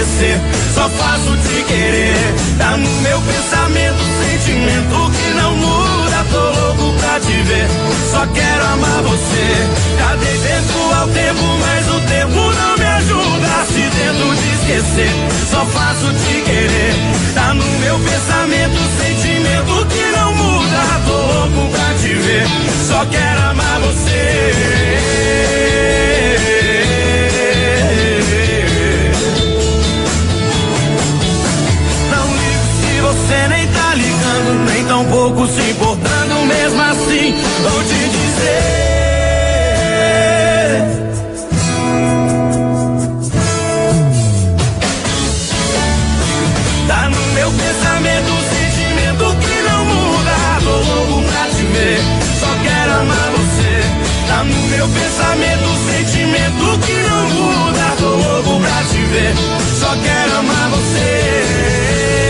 esquecer, só faço te querer. Tá no meu pensamento, sentimento que não muda. Tô louco pra te ver, só quero amar você. Já dei tempo ao tempo, mas o tempo não me ajuda. Se tento te esquecer, só faço te querer. Tá no meu pensamento, sentimento que não muda. Tô louco pra te ver, só quero amar você. Você nem tá ligando, nem tão pouco se importando. Mesmo assim, vou te dizer. Tá no meu pensamento, sentimento que não muda. Tô louco pra te ver, só quero amar você. Tá no meu pensamento, sentimento que não muda. Tô louco pra te ver, só quero amar você.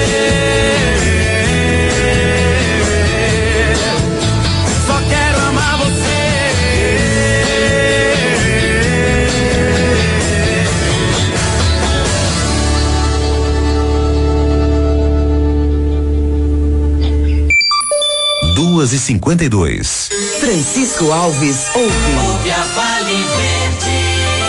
Duas e 52. Francisco Alves ouve a Vale Verde.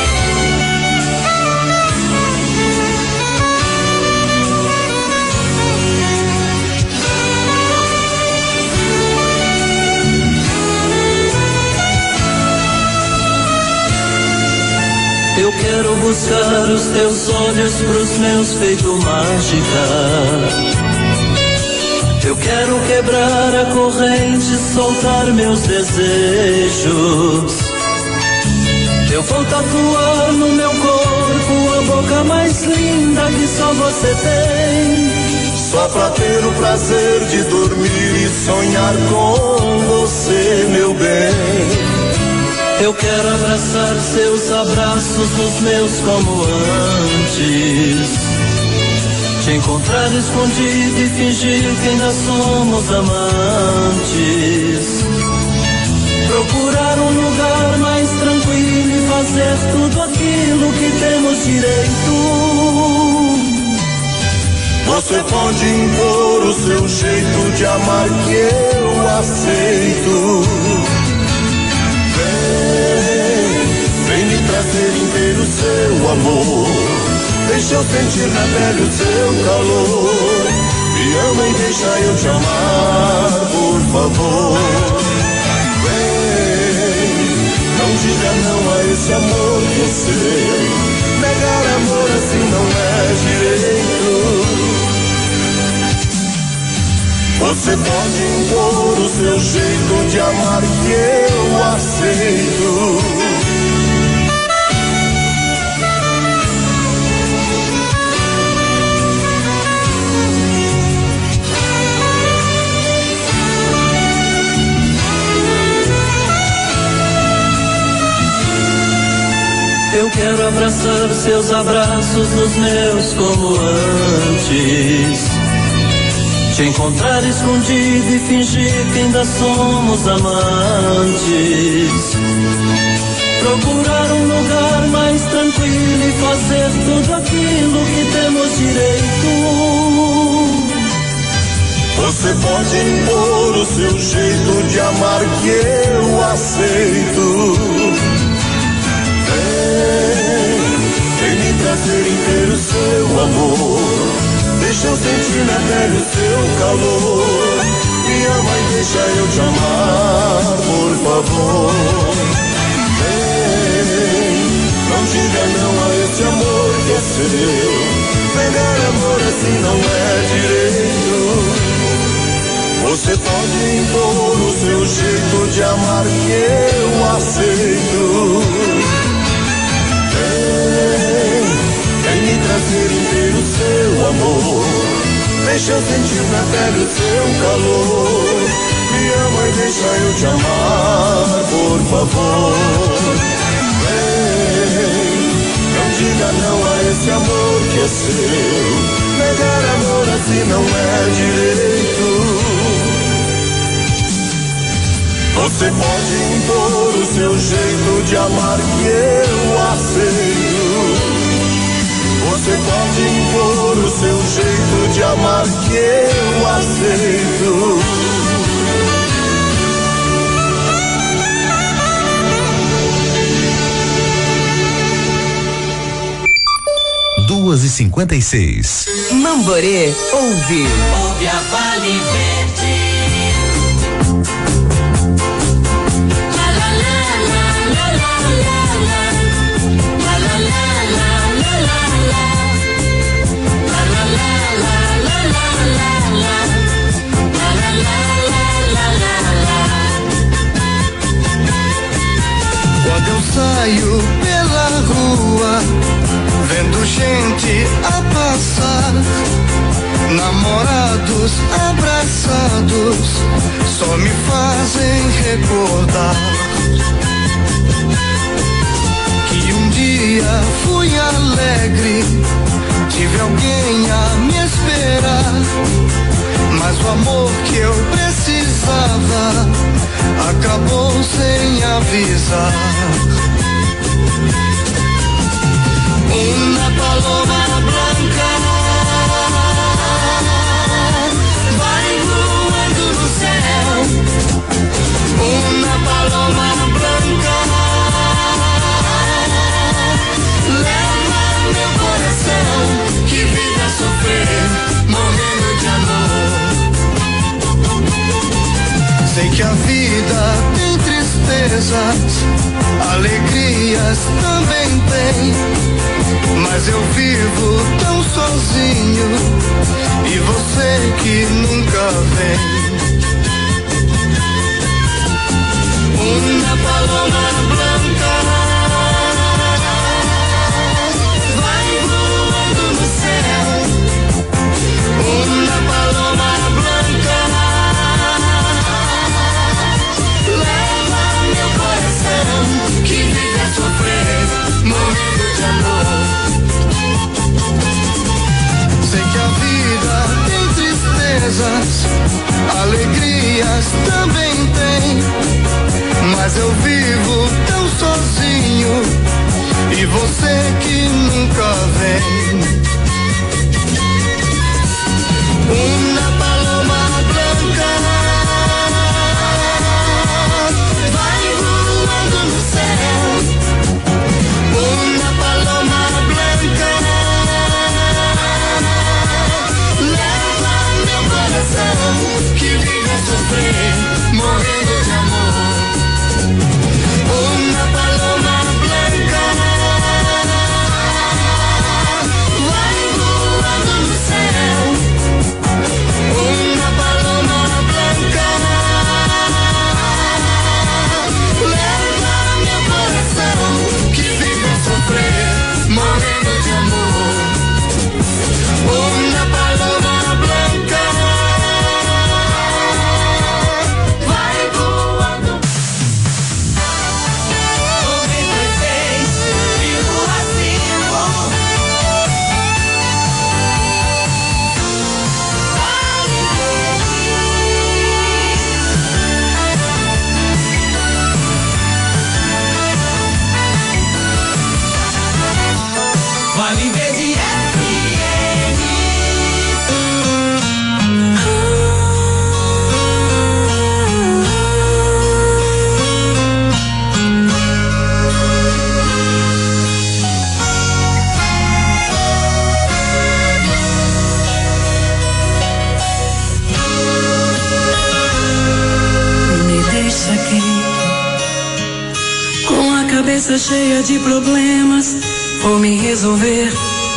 Eu quero buscar os teus olhos pros meus feito mágica. Eu quero quebrar a corrente, soltar meus desejos. Eu vou tatuar no meu corpo a boca mais linda que só você tem. Só pra ter o prazer de dormir e sonhar com você, meu bem. Eu quero abraçar seus abraços nos meus como antes. Te encontrar escondido e fingir que ainda somos amantes. Procurar um lugar mais tranquilo e fazer tudo aquilo que temos direito. Você pode impor o seu jeito de amar que eu aceito. Vem me trazer inteiro seu amor. Deixa eu sentir na pele o seu calor. Me ama e deixa eu te amar, por favor. Vem, não diga não a esse amor que é seu. Negar amor assim não é direito. Você pode impor o seu jeito de amar que eu aceito. Eu quero abraçar seus abraços nos meus como antes. Te encontrar escondido e fingir que ainda somos amantes. Procurar um lugar mais tranquilo e fazer tudo aquilo que temos direito. Você pode impor o seu jeito de amar que eu aceito. Vem me trazer inteiro seu amor. Deixa eu sentir na pele o seu calor. Me ama e deixa eu te amar, por favor. Vem, não diga não a esse amor que é seu. Negar amor assim não é direito. Você pode impor o seu jeito de amar que eu aceito. Vem me trazer inteiro seu amor. Deixa eu sentir na pele o seu calor. Me ama e deixa eu te amar, por favor. Vem, não diga não a esse amor que é seu. Negar amor assim não é direito. Você pode impor o seu jeito de amar que eu aceito. Você Você pode impor o seu jeito de amar que eu aceito. 2h56. Mamborê ouve. Ouve a Vale Verde. La la la la la la la la. La la la la la la la. La la la la la la la la. La la la la la la. Quando eu saio pela rua, vendo gente a passar, namorados abraçados, só me fazem recordar que um dia fui alegre, tive alguém a me esperar, mas o amor que eu precisava acabou sem avisar. Una paloma blanca vai voando no céu. Una paloma blanca leva meu coração que vive a sofrer, morrendo de amor. Sei que a vida tem tristezas, alegrias também tem, mas eu vivo tão sozinho e você que nunca vem. Una paloma blanca vai voando no céu. Una paloma blanca leva meu coração que vive a sofrer, morrendo de amor. Sei que a vida tem tristezas, alegrias também tem, mas eu vivo tão sozinho e você que nunca vem. Una paloma blanca vai voando no céu. Una paloma blanca leva meu coração que vive a sofrer, morrendo de amor. Una paloma blanca vai voando no céu. Una paloma blanca leva meu coração que vive a sofrer, morrendo de amor. Una paloma blanca vai voando. 96,5 Vale Verde FM. Me deixa aqui com a cabeça cheia de problemas, vou me resolver.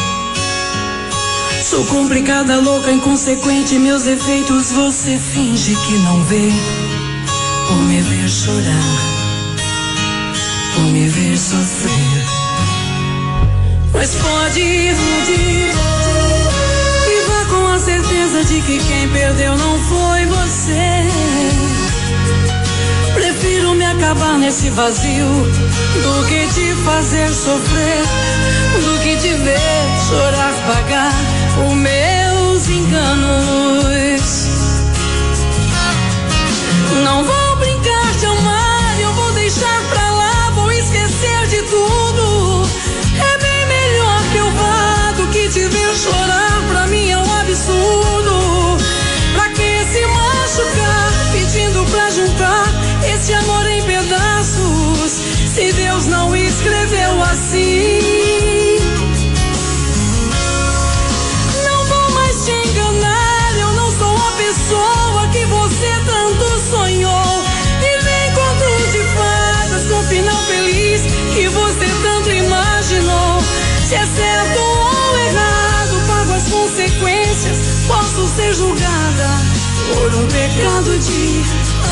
Sou complicada, louca, inconsequente, meus defeitos você finge que não vê. Por me ver chorar, por me ver sofrer. Mas pode iludir e vá com a certeza de que quem perdeu não foi você. Prefiro me acabar nesse vazio do que te fazer sofrer, do que te ver chorar, pagar os meus enganos. Não vou brincar de amar, eu vou deixar pra lá, vou esquecer de tudo. É bem melhor que eu vá do que Se é certo ou errado, pago as consequências. Posso ser julgada por um pecado de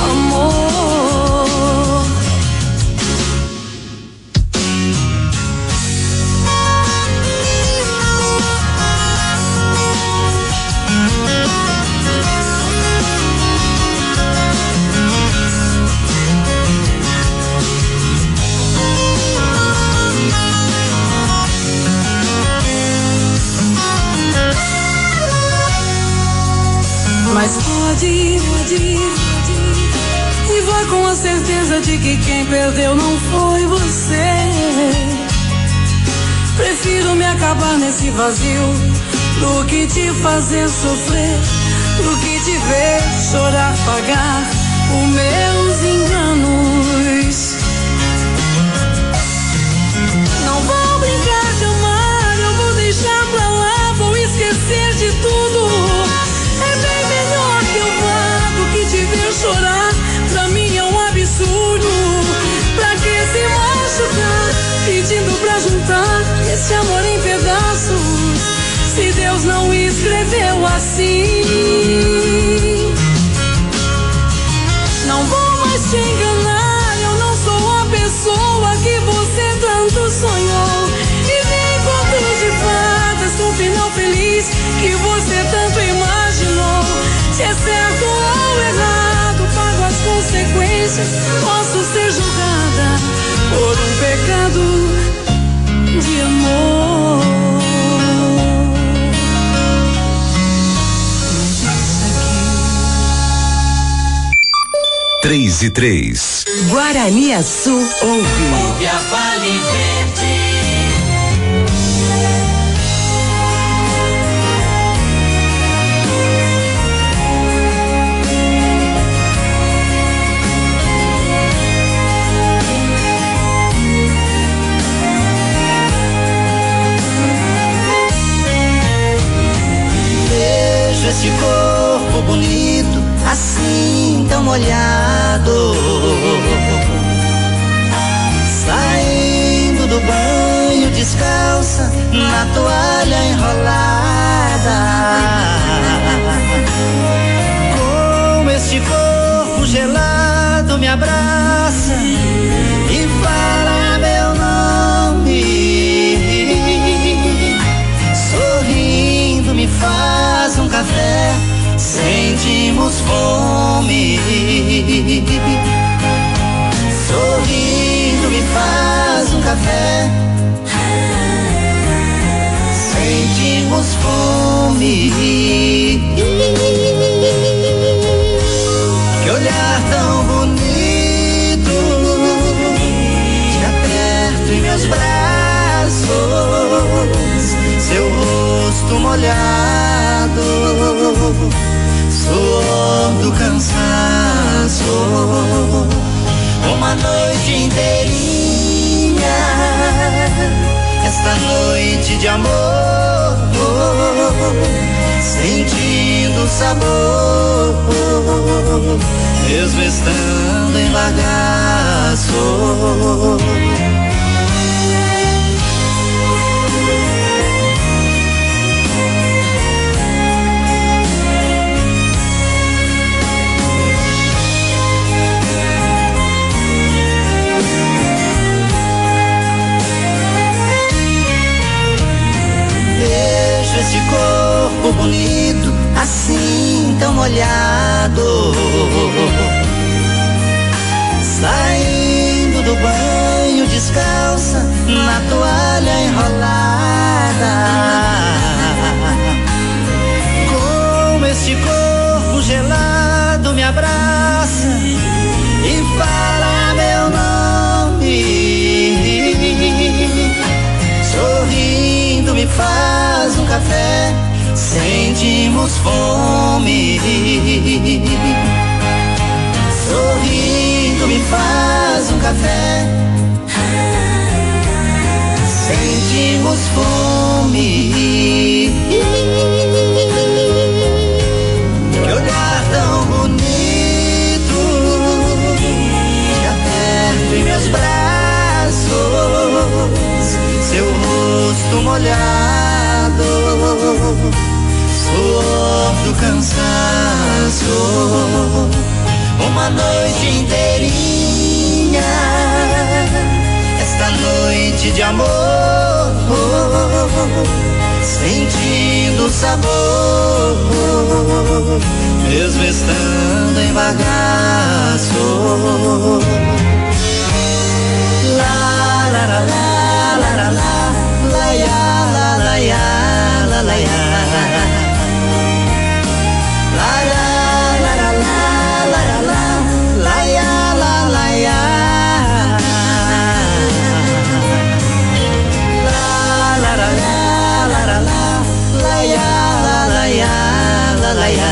amor. Mas pode ir, e vá com a certeza de que quem perdeu não foi você. Prefiro me acabar nesse vazio do que te fazer sofrer, do que te ver chorar, pagar os meus enganos. Não vou brincar de amar, eu vou deixar pra lá, vou esquecer de tudo. É bem melhor que eu vá do que te ver chorar. Pra mim é um absurdo. Pra que se machucar pedindo pra juntar esse amor em pedaços, se Deus não escreveu assim? Não vou mais te enganar, eu não sou a pessoa que você tanto sonhou. E nem contos de fadas com final feliz que você tanto imaginou. Se é certo ou errado, pago as consequências. Posso ser julgada por um pecado de amor. 3:03. Guaraniaçu ouve a Vale Verde. Esse corpo bonito, assim tão molhado, saindo do banho descalça, na toalha enrolada. Com este corpo gelado me abraça e fala meu nome, sorrindo me faz um café, sentimos fome. Sorrindo me faz um café, sentimos fome. Que olhar tão bonito, te aperto em meus braços, seu rosto molhado, suor do cansaço. Uma noite inteirinha, esta noite de amor, sentindo o sabor, mesmo estando em bagaço. Esse corpo bonito, assim tão molhado, saindo do banho descalça, na toalha enrolada. Com este corpo gelado me abraça e fala meu nome, sorrindo me faz um café, sentimos fome. Sorrindo me faz um café, sentimos fome. Que olhar tão bonito, te aperto em meus braços, seu rosto molhado, molhado, suor do cansaço, uma noite inteirinha, esta noite de amor, sentindo o sabor, mesmo estando em bagaço. La la la la la la la la ya la la ya la la ya la la la la la la la la ya la la ya la la la la la la la ya la la ya la la ya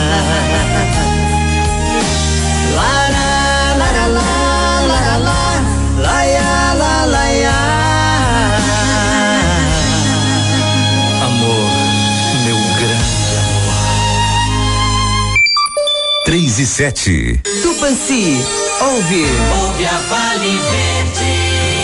la la la la la la la ya la la ya. Amor, meu grande amor. 3:07. Tupãci, ouve a Vale Verde.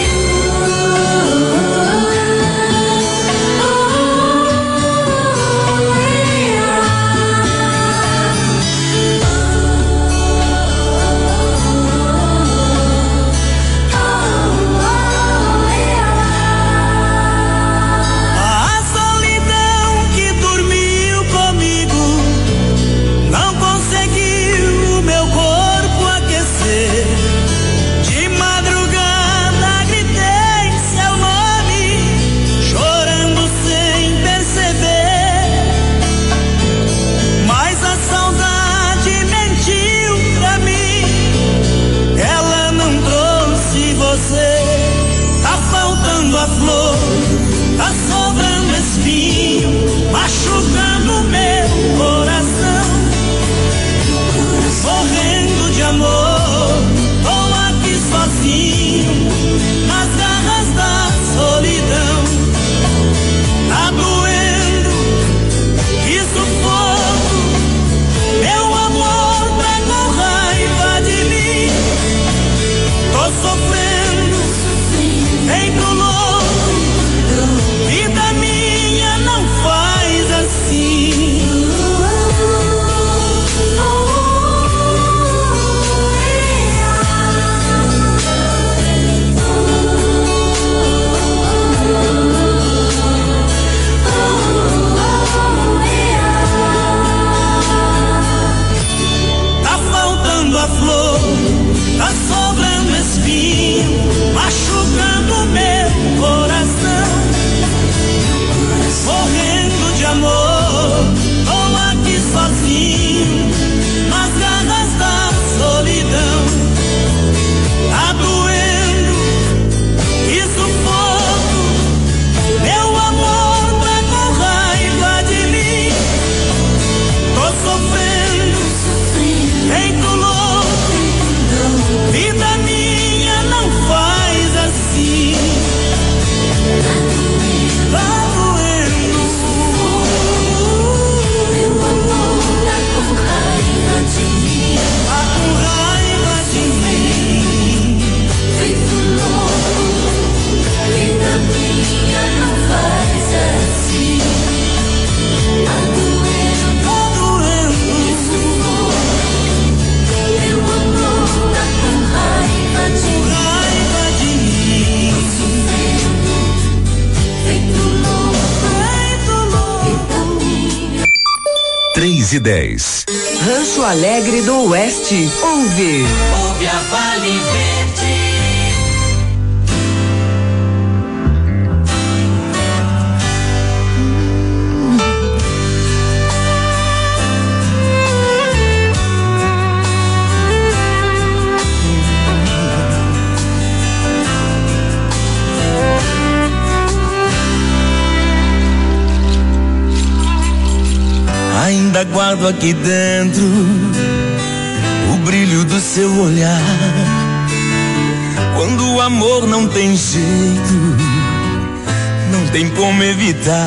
e 10. Rancho Alegre do Oeste, ouve a Vale Verde. Ainda guardo aqui dentro o brilho do seu olhar. Quando o amor não tem jeito, não tem como evitar.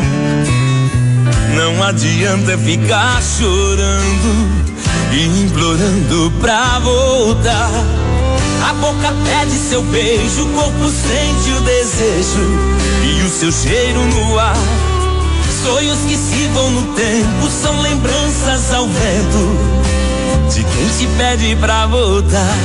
Não adianta ficar chorando e implorando pra voltar. A boca pede seu beijo, o corpo sente o desejo e o seu cheiro no ar. Sonhos que se vão no tempo são lembranças ao vento de quem te pede pra voltar.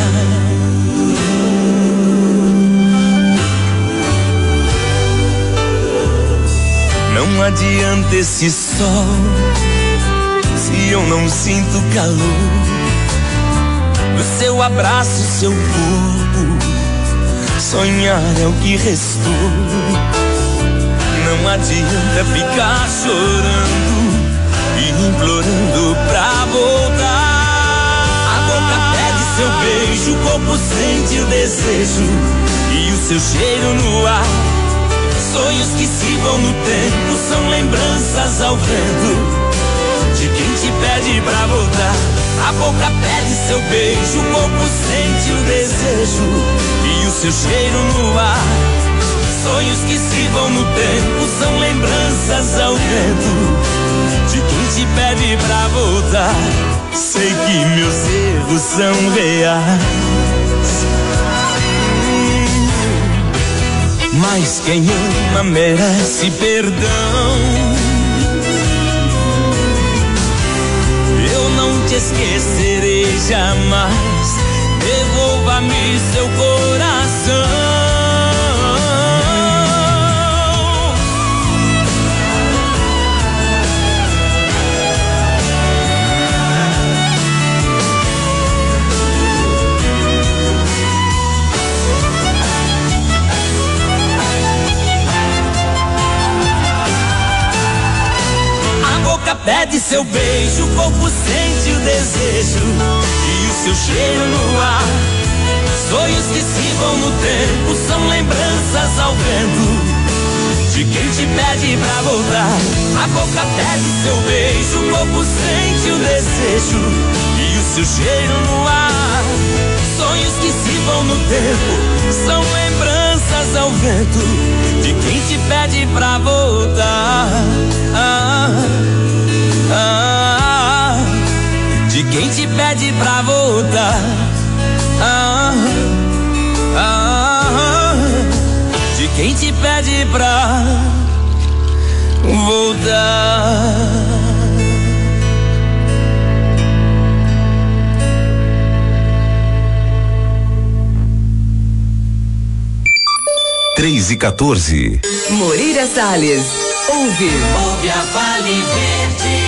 Não adianta esse sol se eu não sinto calor do seu abraço, seu corpo. Sonhar é o que restou. Não adianta ficar chorando e implorando pra voltar. A boca pede seu beijo, o corpo sente o desejo e o seu cheiro no ar. Sonhos que se vão no tempo são lembranças ao vento de quem te pede pra voltar. A boca pede seu beijo, o corpo sente o desejo e o seu cheiro no ar. Sonhos que se vão no tempo são lembranças ao vento de quem te pede pra voltar. Sei que meus erros são reais, mas quem ama merece perdão. Eu não te esquecerei jamais, devolva-me seu coração. Pede seu beijo, o corpo sente o desejo e o seu cheiro no ar. Sonhos que se vão no tempo são lembranças ao vento de quem te pede pra voltar. A boca pede seu beijo, o corpo sente o desejo e o seu cheiro no ar. Sonhos que se vão no tempo são lembranças ao vento de quem te pede pra voltar. De quem te pede pra voltar. De quem te pede pra voltar. Três e 14. Moreira Salles. Ouve a Vale Verde.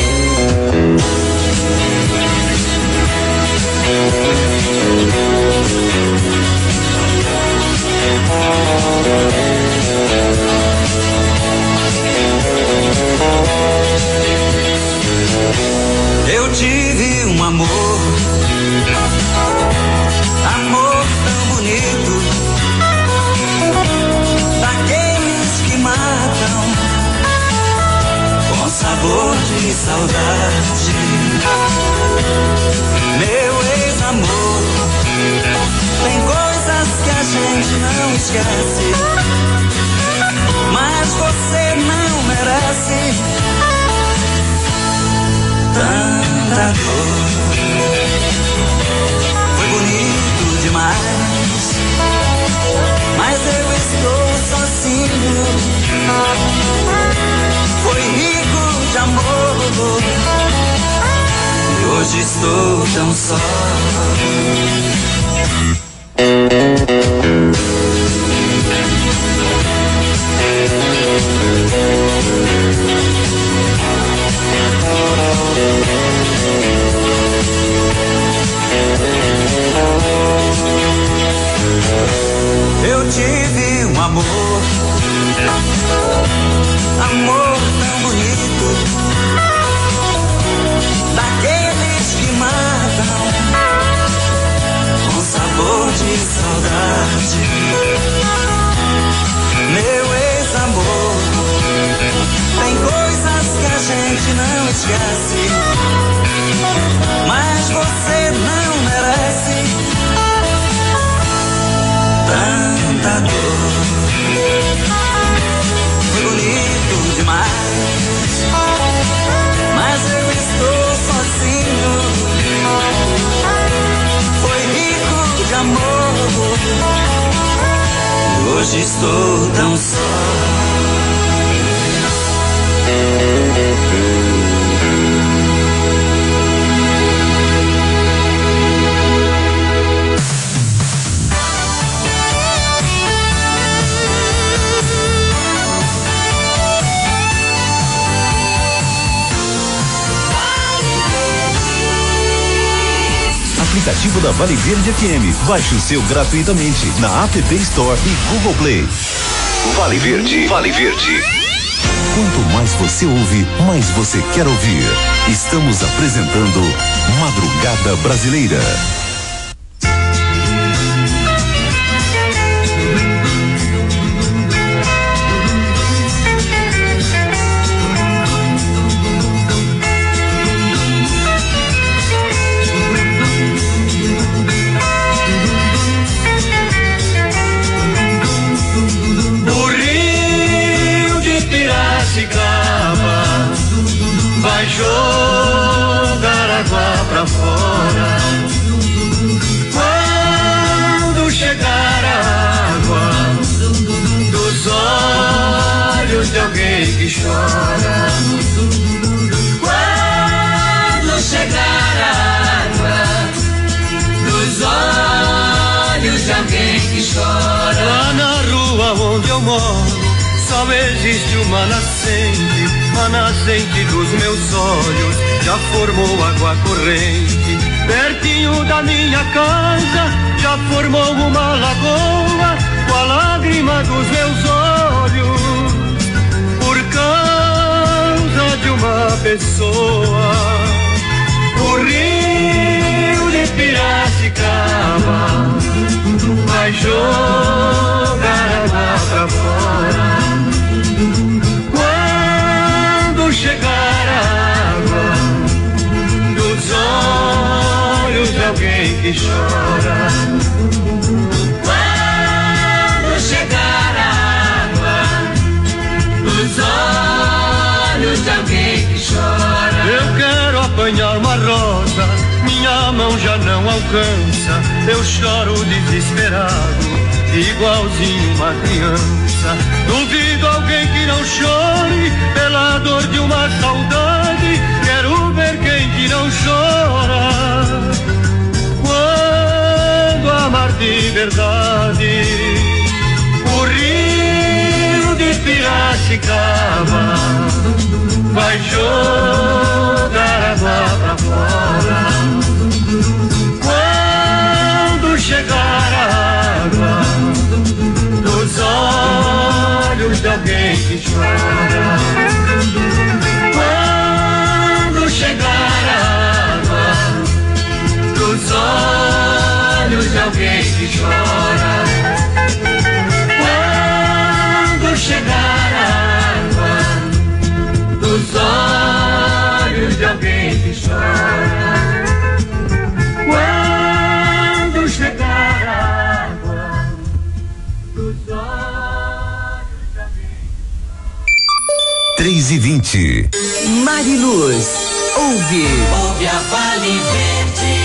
Eu tive um amor tão bonito, daqueles que matam com sabor de saudade. Meu ex-amor, tem coisas que a gente não esquece, mas você não merece tanta dor. Foi bonito demais, mas eu estou sozinho. Foi rico de amor, e hoje estou tão só. Eu tive um amor tão bonito, daqueles que matam com sabor de saudade. Meu ex-amor, tem coisas que a gente não esquece, mas você não merece tanta dor. Foi bonito demais, mas eu estou sozinho. Foi rico de amor, e hoje estou tão só. aplicativo da Vale Verde FM. Baixe o seu gratuitamente na App Store e Google Play. Vale Verde, Vale Verde. Quanto mais você ouve, mais você quer ouvir. Estamos apresentando Madrugada Brasileira. Vai jogar água pra fora. Quando chegar a água dos olhos de alguém que chora. Quando chegar a água dos olhos de alguém que chora. Lá na rua onde eu moro só existe uma nascente, a nascente dos meus olhos já formou água corrente. Pertinho da minha casa já formou uma lagoa com a lágrima dos meus olhos, por causa de uma pessoa. O rio de Piracicaba vai jogar água pra fora. Quando chegar a água dos olhos de alguém que chora. Quando chegar a água dos olhos de alguém que chora. Eu quero apanhar uma rosa, minha mão já não alcança. Eu choro desesperado, igualzinho uma criança. Duvido alguém que não chore pela dor de uma saudade. Quero ver quem que não chora quando amar de verdade. O rio de Piracicaba vai jogar água pra fora. Quando chegar a água dos olhos de alguém que chora. Quando chegar a água dos olhos de alguém que chora. Quando chegar a água dos olhos de alguém que chora. Quando chegar a água dos olhos de alguém. 3h20. Mariluz, ouve a Vale Verde.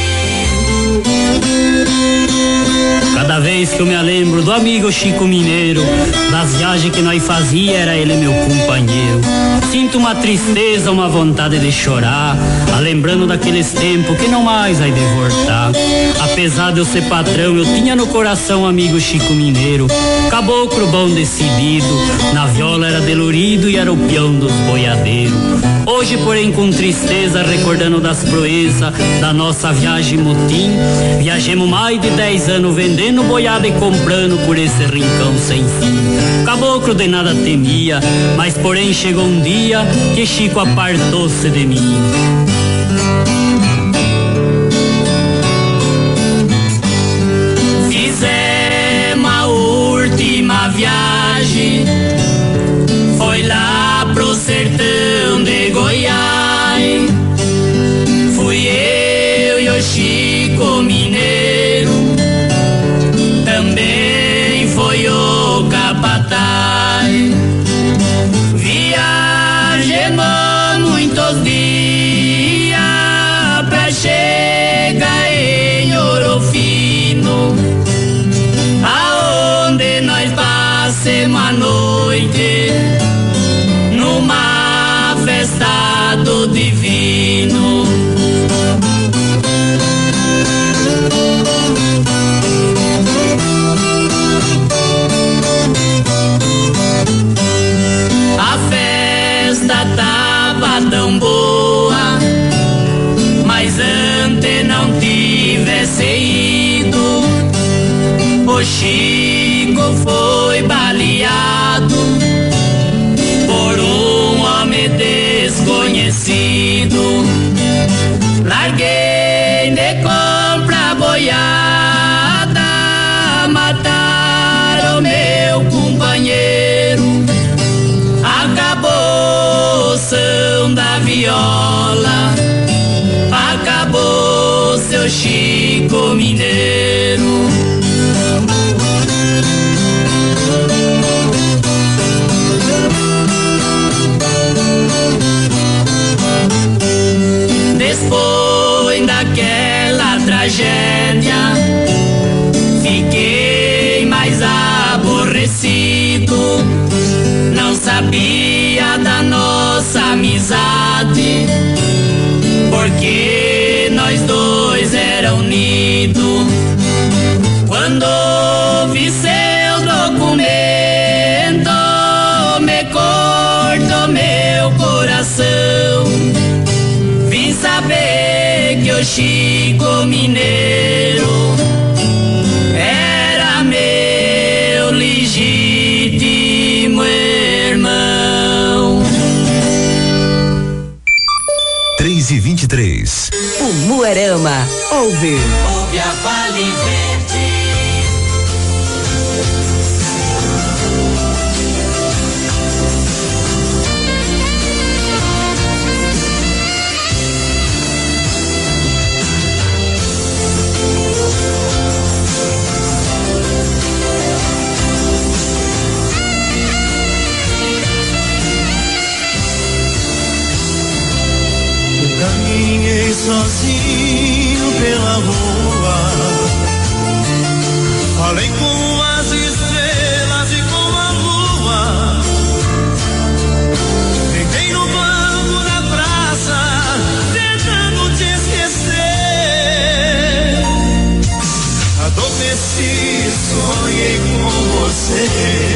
Cada vez que eu me lembro do amigo Chico Mineiro, das viagens que nós fazia, era ele meu companheiro. Sinto uma tristeza, uma vontade de chorar, lembrando daqueles tempos que não mais vai de voltar. Apesar de eu ser patrão, eu tinha no coração amigo Chico Mineiro, caboclo bom decidido, na viola era delurido e era o peão dos boiadeiros. Hoje, porém, com tristeza, recordando das proezas da nossa viagem motim, viajemos mais de 10 anos vendendo boiada e comprando por esse rincão sem fim. Caboclo de nada temia, mas porém chegou um dia que Chico apartou-se de mim. Fizemos a última viagem, foi lá pro sertão de Goiás. Fui eu e o Chico Mineiro, também foi o capataz. Viajemos muitos dias conhecido. Larguei de compra boiada, mataram meu companheiro. Acabou o som da viola, acabou seu Chico Mineiro. Depois daquela tragédia, fiquei mais aborrecido. Não sabia da nossa amizade, porque nós dois era unidos. Quando ouvi seu documento, me cortou meu coração. Vim saber que o Chico Mineiro era meu legítimo irmão. 3h23. O Muarama ouve a Vale Verde. Caminhei sozinho pela rua, falei com as estrelas e com a lua. Deitei no banco da praça, tentando te esquecer. Adormeci, sonhei com você.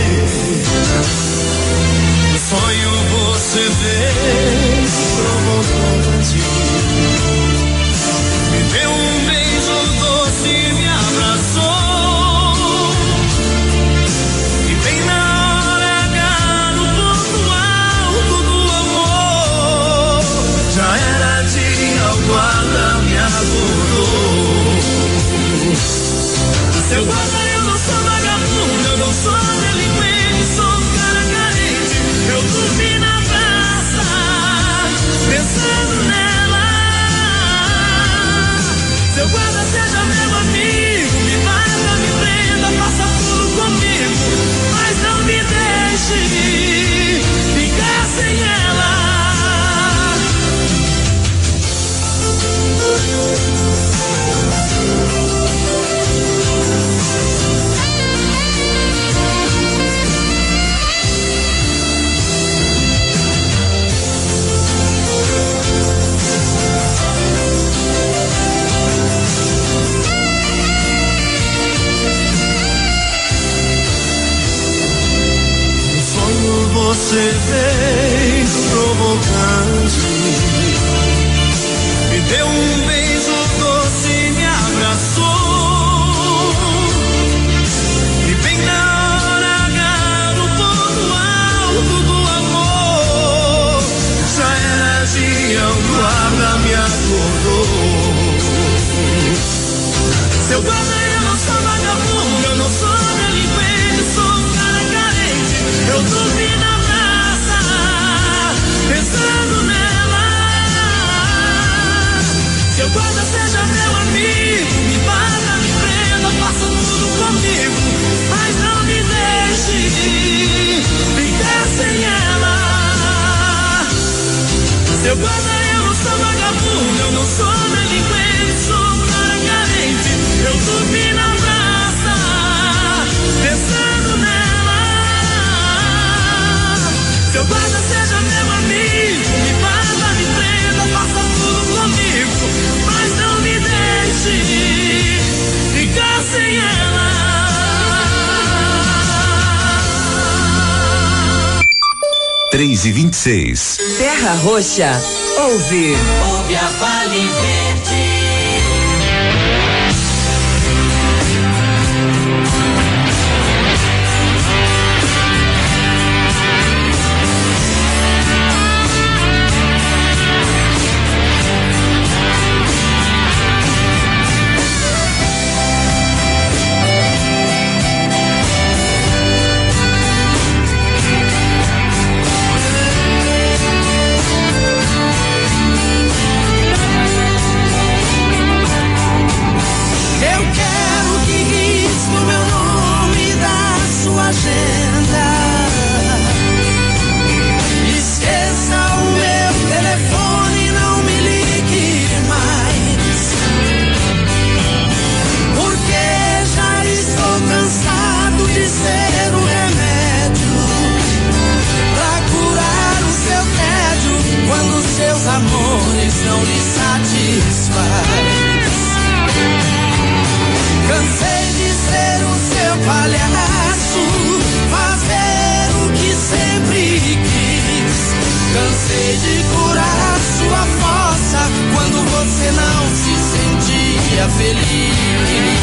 No sonho você veio provocante. Me deu um beijo doce e me abraçou. E bem na hora H, no ponto alto do amor, já era dia, o guarda me acordou. Seu guarda, eu não sou vagabundo, eu não sou delinquente, sou um cara carente. Eu dormi na praça, pensando nela. Seu guarda, seja meu amigo, me mata, me prenda, faça tudo comigo, mas não me deixe ficar sem ela. Você veio provocante, me deu um beijo doce e me abraçou. E bem na hora H, no ponto alto do amor, já era dia, o guarda me acordou. Seu guarda, eu não sou vagabundo, eu não sou delinquente, sou um cara carente. Eu dormi na pensando nela. Seu guarda, seja meu amigo, me mata, me prenda, faça tudo comigo, mas não me deixe ficar sem ela. Seu guarda, eu não sou vagabundo, eu não sou delinquente, sou um cara carente. Eu dormi na praça, pensando nela. Seu guarda, seja meu amigo, me mata, me prenda, faça tudo comigo, mas não me deixe ficar sem ela. 3h26. Terra Roxa ouve a Vale Verde. satisfaz. Cansei de ser o seu palhaço, fazer o que sempre quis. Cansei de curar sua fossa quando você não se sentia feliz.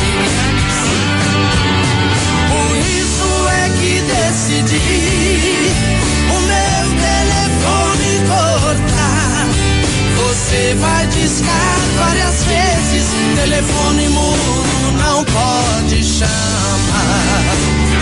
Por isso é que decidi o meu telefone cortar. Você vai discar várias vezes, telefone mudo não pode chamar.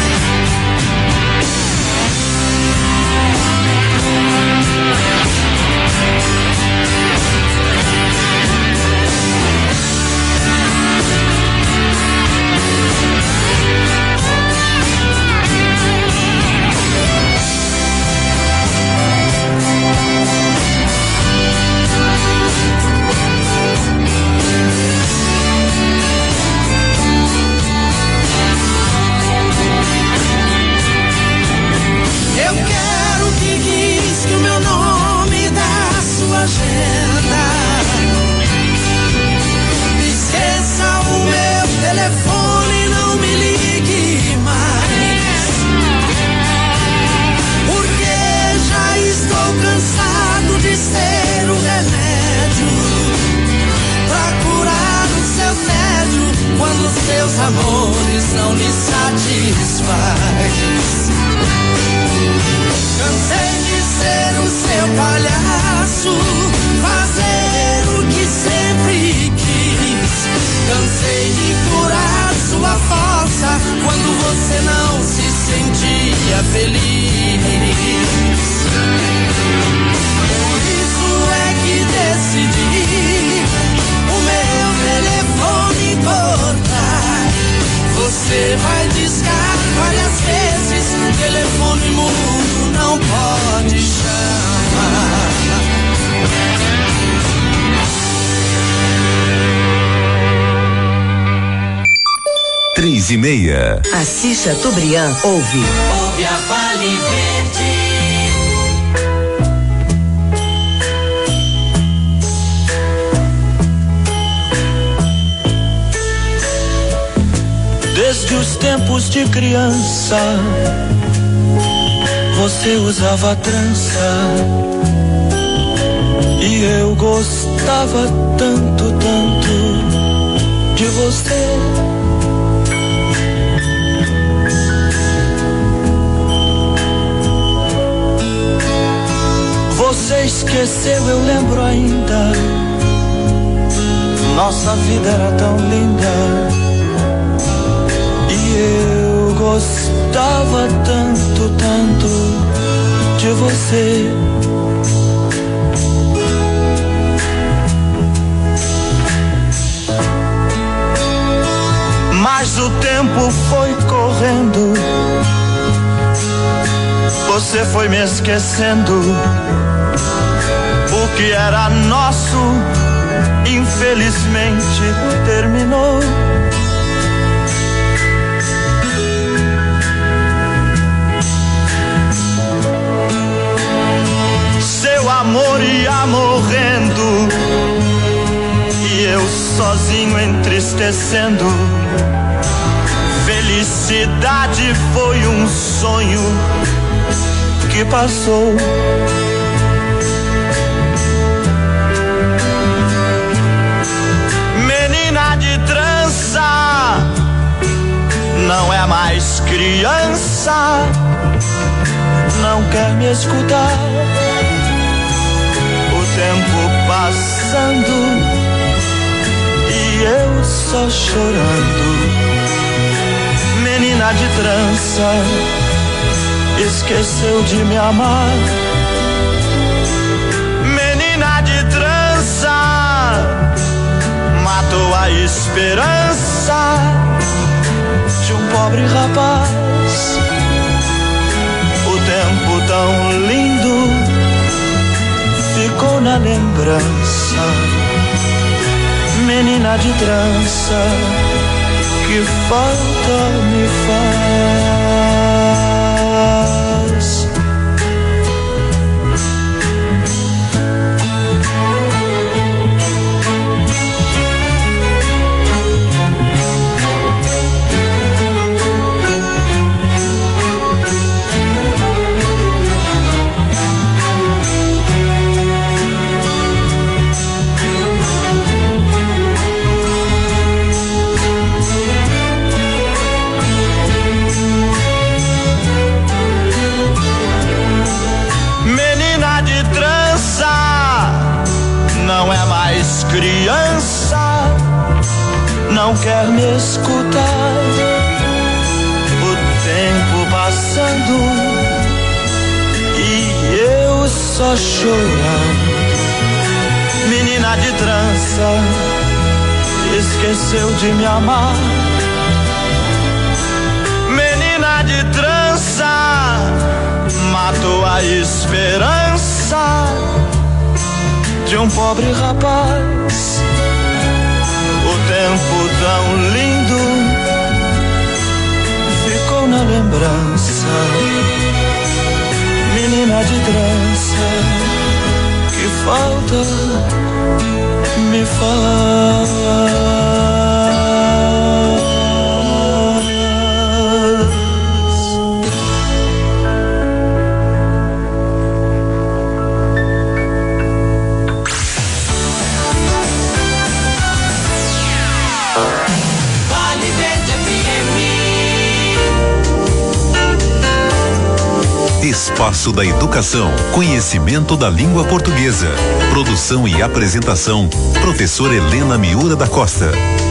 Eu quero que risque o meu nome da sua agenda. Esqueça o meu telefone, não me ligue mais. Porque já estou cansado de ser o remédio pra curar o seu tédio quando seus amores não lhe satisfaz. Cansei de ser o seu palhaço, fazer o que sempre quis. Cansei de curar sua força quando você não se sentia feliz. Por isso é que decidi o meu telefone cortar. Você vai discar várias vezes, telefone mudo não pode chamar. 3:30. Assis Chateaubriand ouve. Ouve a Vale Verde. Desde os tempos de criança, você usava trança e eu gostava tanto, tanto de você. Você esqueceu, eu lembro ainda. Nossa vida era tão linda e eu gostava tanto, tanto de você. Mas o tempo foi correndo, você foi me esquecendo. O que era nosso, infelizmente, terminou. Seu amor ia morrendo e eu sozinho entristecendo. Felicidade foi um sonho que passou. Menina de trança, não é mais criança, não quer me escutar. O tempo passando e eu só chorando. Menina de trança, esqueceu de me amar. Menina de trança, matou a esperança de um pobre rapaz. O tempo tão lindo ficou na lembrança. Menina de trança, que falta me faz. criança não quer me escutar. O tempo passando e eu só chorando. Menina de trança, esqueceu de me amar. Menina de trança, matou a esperança de um pobre rapaz. O tempo tão lindo ficou na lembrança. Menina de trança, que falta me faz. Espaço da Educação, conhecimento da língua portuguesa. Produção e apresentação, professora Helena Miura da Costa.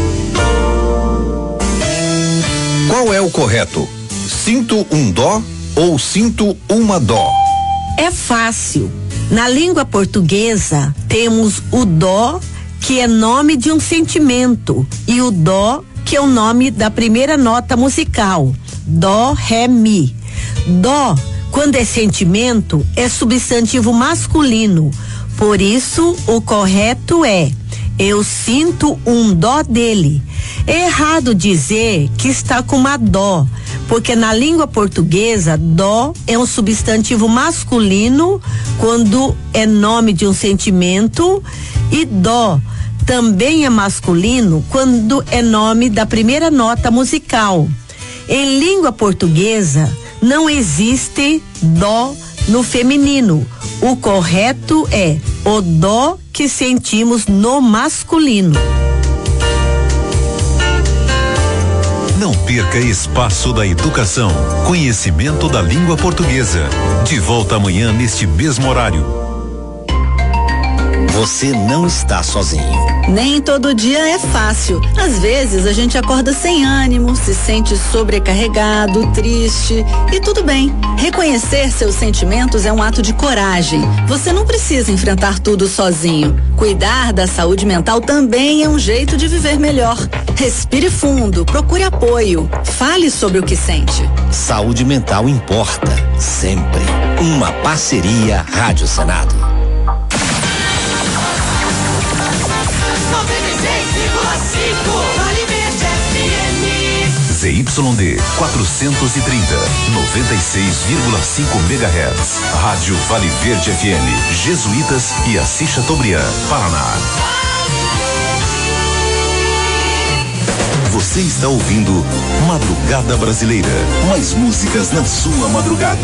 Qual é o correto? Sinto um dó ou sinto uma dó? É fácil. Na língua portuguesa, temos o dó, que é nome de um sentimento, e o dó, que é o nome da primeira nota musical. Dó, ré, mi. Dó, quando é sentimento, é substantivo masculino. Por isso, o correto é: eu sinto um dó dele. É errado dizer que está com uma dó, porque na língua portuguesa, dó é um substantivo masculino quando é nome de um sentimento, e dó também é masculino quando é nome da primeira nota musical. Em língua portuguesa, não existe dó no feminino. O correto é o dó que sentimos no masculino. Não perca Espaço da Educação, conhecimento da língua portuguesa. De volta amanhã neste mesmo horário. Você não está sozinho. Nem todo dia é fácil. Às vezes a gente acorda sem ânimo, se sente sobrecarregado, triste, e tudo bem. Reconhecer seus sentimentos é um ato de coragem. Você não precisa enfrentar tudo sozinho. Cuidar da saúde mental também é um jeito de viver melhor. Respire fundo, procure apoio, fale sobre o que sente. Saúde mental importa, sempre. Uma parceria Rádio Senado. ZYD 430, 96,5 MHz. Rádio Vale Verde FM, Jesuítas e Assis Chateaubriand, Paraná. Você está ouvindo Madrugada Brasileira. Mais músicas na sua madrugada.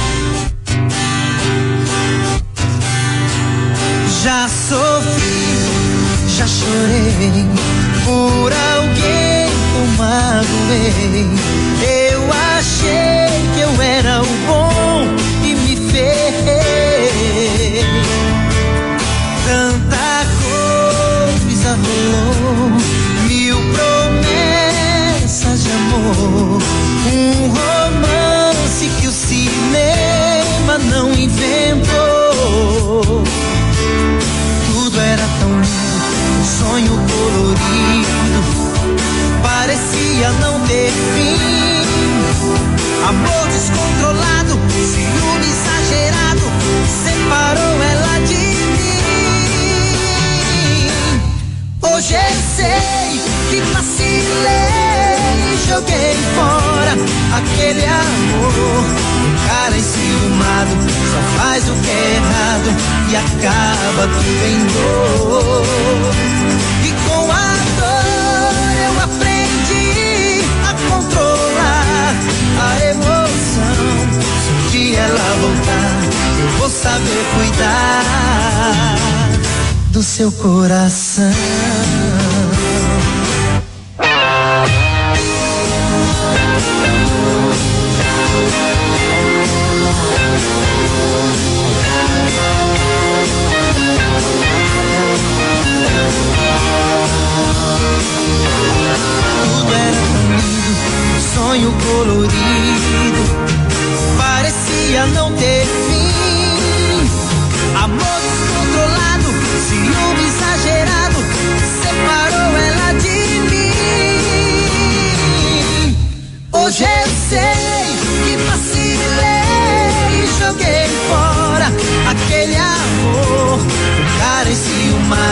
Já sofri, já chorei por alguém que eu magoei. Eu achei que eu era o bom e me ferrei. Tanta coisa rolou, 1000 promessas de amor, um romance que o cinema não inventou. Tudo era tão lindo, um sonho colorido, parecia não ter fim. Amor descontrolado, ciúme exagerado, separou ela de mim. Hoje eu sei que vacilei e joguei fora aquele amor. Um cara enciumado só faz o que é errado e acaba tudo em dor. E com a dor eu aprendi a controlar a emoção. Se um dia ela voltar, eu vou saber cuidar do seu coração.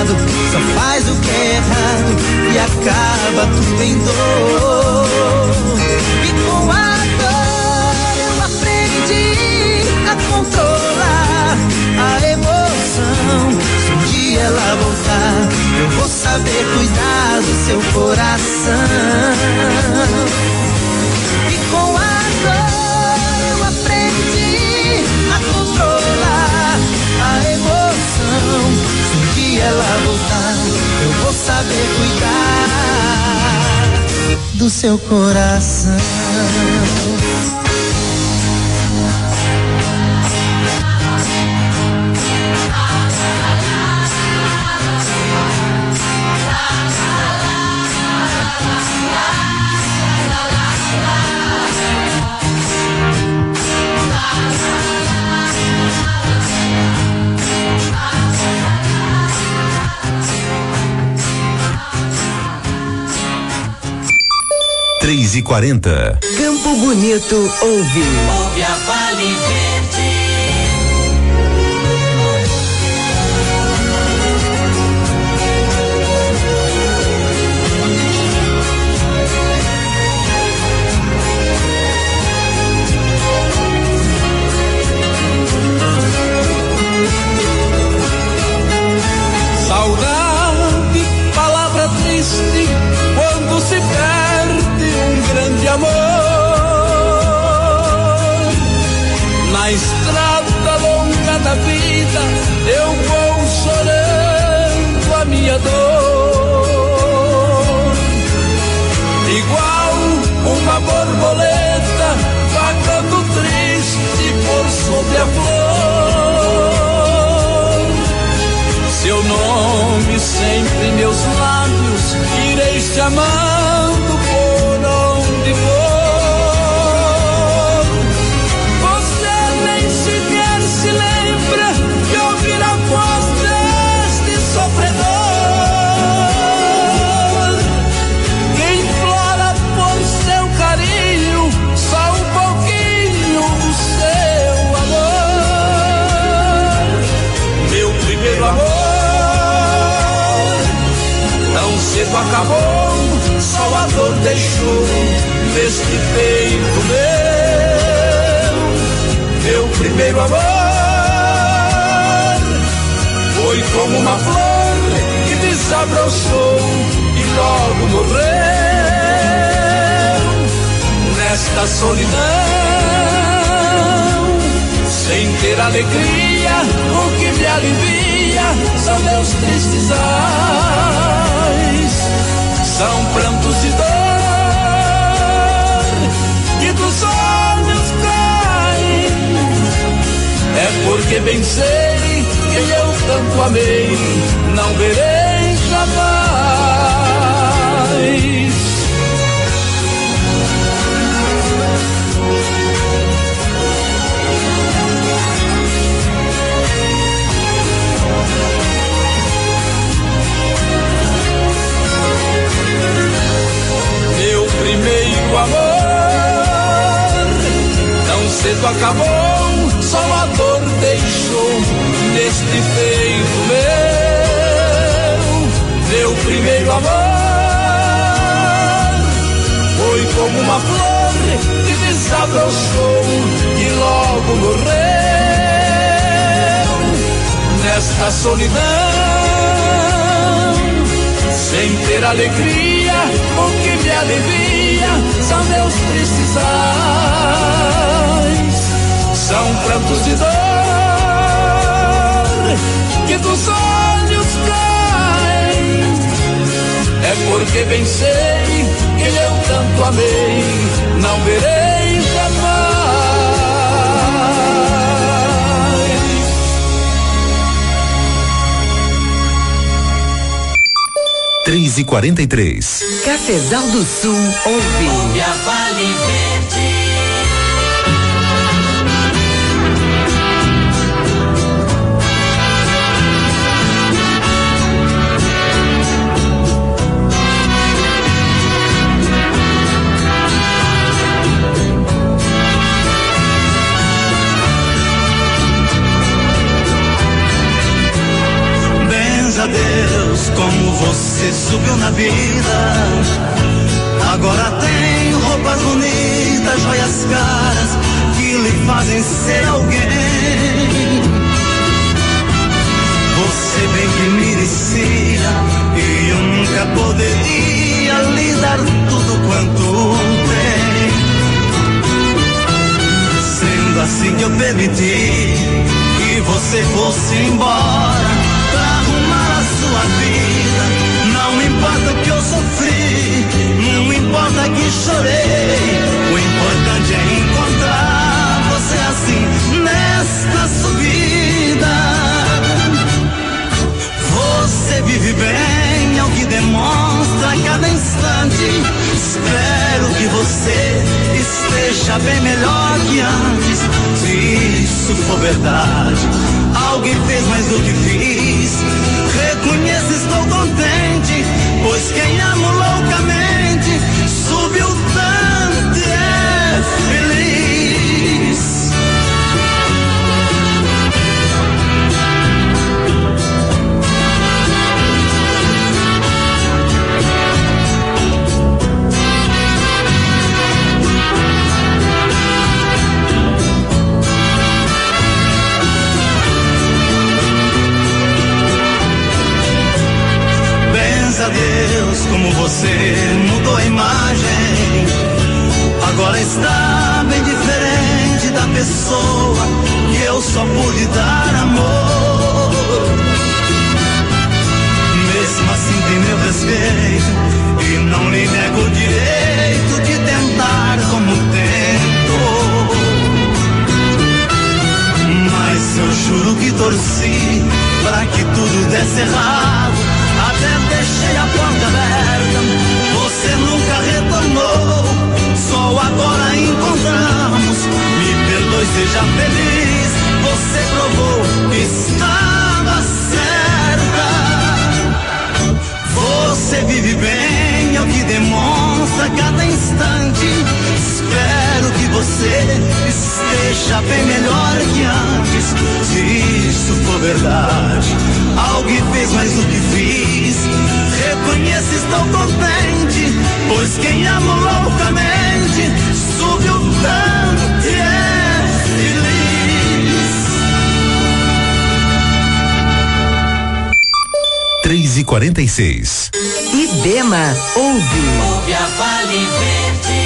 lado, só faz o que é errado e acaba tudo em dor. E com a dor eu aprendi a controlar a emoção. Se um dia ela voltar, eu vou saber cuidar do seu coração. E com a dor eu aprendi a controlar a emoção. Se um dia ela voltar, eu vou saber cuidar do seu coração. e 40. Campo Bonito ouve. Ouve a Vale Verde. Saudade, palavra triste, quando se perde um grande amor. Na estrada longa da vida, eu vou chorando a minha dor. Igual uma borboleta, vagando triste por sobre a flor. Seu nome sempre em meus lábios, irei chamando por onde for. Você nem sequer se lembra de ouvir a voz deste sofredor, que implora por seu carinho só um pouquinho do seu amor. Meu primeiro amor tão cedo acabou, só a dor deixou neste peito meu. Meu primeiro amor foi como uma flor que desabrochou e logo morreu. Nesta solidão, sem ter alegria, o que me alivia são meus tristes ais, são prantos de dor que dos olhos caem. É porque bem sei quem eu tanto amei, não verei jamais. Meu primeiro amor tão cedo acabou, só a dor deixou neste peito meu. Meu primeiro amor foi como uma flor que desabrochou e logo morreu. Nesta solidão, sem ter alegria, o que me alivia são meus tristes ais, são prantos de dor que dos olhos caem. É porque bem sei que eu tanto amei, não verei jamais. 3h43. Cafezal do Sul ouve. Ouve a Vale Verde. Benzadeira você subiu na vida. Agora tenho roupas bonitas, joias caras que lhe fazem ser alguém. Você bem que merecia e eu nunca poderia lhe dar tudo quanto tem. Sendo assim que eu permiti que você fosse embora pra arrumar a sua vida. Não importa o que eu sofri, não importa que chorei, o importante é encontrar você assim nesta subida. Você vive bem, é o que demonstra a cada instante. Espero que você esteja bem melhor que antes. Se isso for verdade, alguém fez mais do que fiz. Reconheço, estou contente, pois quem amo loucamente subiu tanto e é feliz. A Deus, como você mudou a imagem. Agora está bem diferente da pessoa que eu só pude dar amor. Mesmo assim tem meu respeito e não lhe nego o direito de tentar como tento. Mas eu juro que torci pra que tudo desse errado. Até deixei a porta aberta, você nunca retornou. Só agora encontramos, me perdoe, seja feliz. Você provou que estava certa. Você vive bem, é o que demonstra a cada instante. Espero que você esteja bem melhor que antes. Se isso for verdade, alguém fez mais do que fiz. Reconheço, estou contente, pois quem amo loucamente subiu tanto e é feliz. 3h46. Ibema ouve. Ouve a Vale Verde.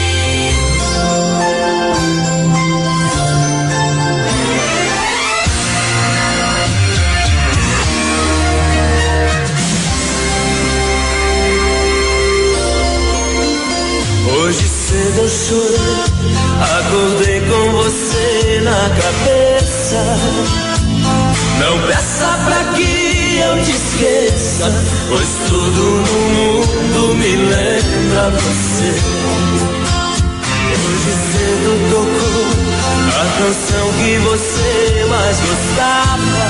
Hoje cedo eu chorei, acordei com você na cabeça. Não peça pra que eu te esqueça, pois tudo no mundo me lembra você. Hoje cedo tocou a canção que você mais gostava.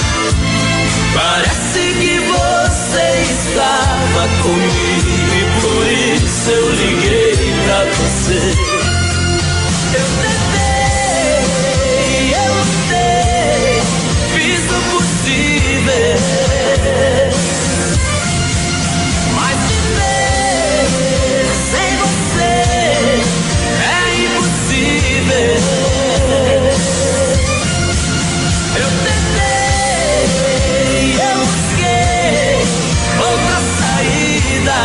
Parece que você estava comigo e por isso eu liguei pra você. Eu lutei, fiz o possível, mas viver sem você é impossível. Eu tentei, eu busquei outra saída,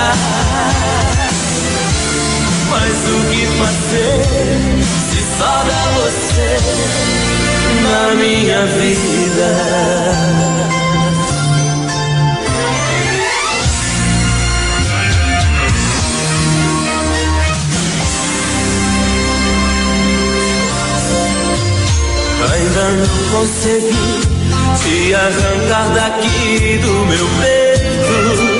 mas o que fazer se só dá você na minha vida? Ainda não consegui te arrancar daqui do meu peito.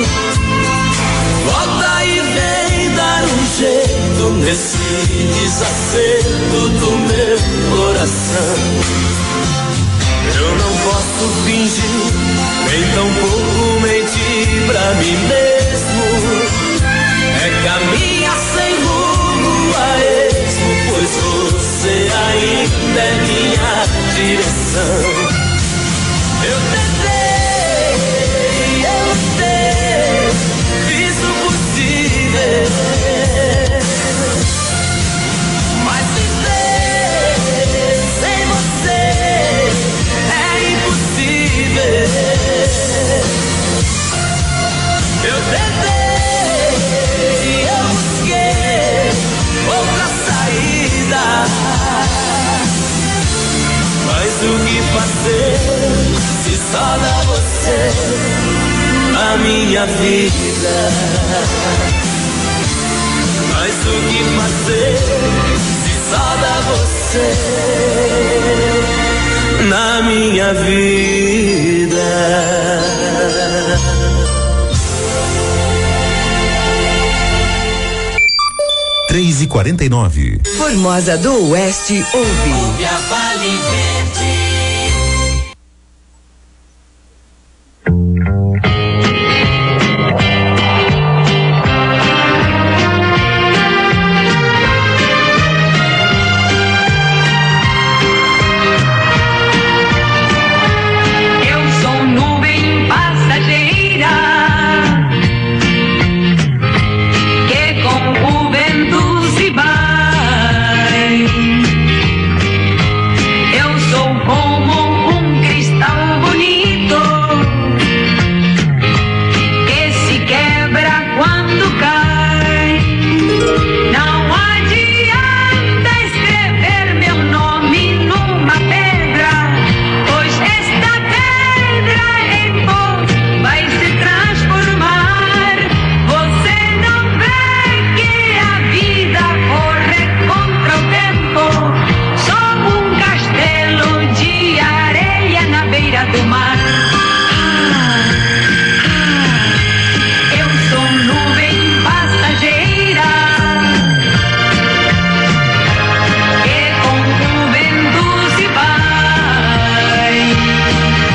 Volta e vem dar um jeito nesse desacerto do meu coração. Eu não posso fingir, nem tampouco mentir pra mim mesmo. É caminhar sem rumo a esmo, pois você ainda é minha direção. Eu tentei, fazer se só dá você na minha vida? Mas o que fazer se só dá você na minha vida? 3h49. Formosa do Oeste ouve. Ouve a Vale Verde.